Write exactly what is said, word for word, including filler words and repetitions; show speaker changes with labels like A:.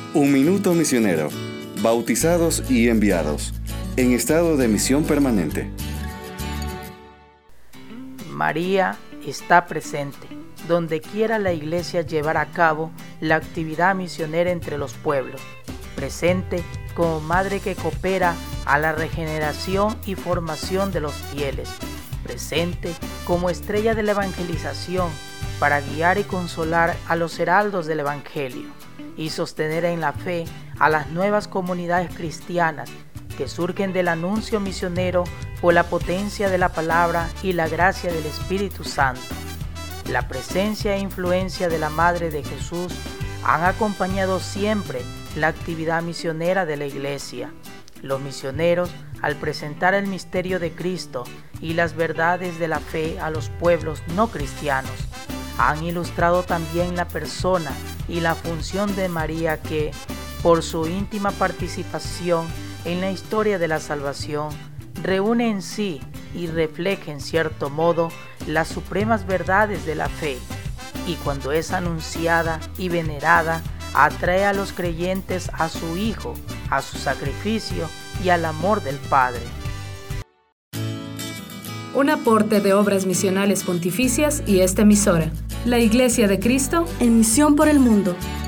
A: Un minuto misionero, bautizados y enviados, en estado de misión permanente.
B: María está presente, donde quiera la Iglesia llevar a cabo la actividad misionera entre los pueblos, presente como madre que coopera a la regeneración y formación de los fieles, presente como estrella de la evangelización para guiar y consolar a los heraldos del Evangelio y sostener en la fe a las nuevas comunidades cristianas que surgen del anuncio misionero por la potencia de la palabra y la gracia del Espíritu Santo. La presencia e influencia de la Madre de Jesús han acompañado siempre la actividad misionera de la Iglesia. Los misioneros, al presentar el misterio de Cristo y las verdades de la fe a los pueblos no cristianos, han ilustrado también la persona y la función de María que, por su íntima participación en la historia de la salvación, reúne en sí y refleja en cierto modo las supremas verdades de la fe, y cuando es anunciada y venerada, atrae a los creyentes a su Hijo, a su sacrificio y al amor del Padre.
C: Un aporte de Obras Misionales Pontificias y esta emisora, la Iglesia de Cristo,
D: en misión por el mundo.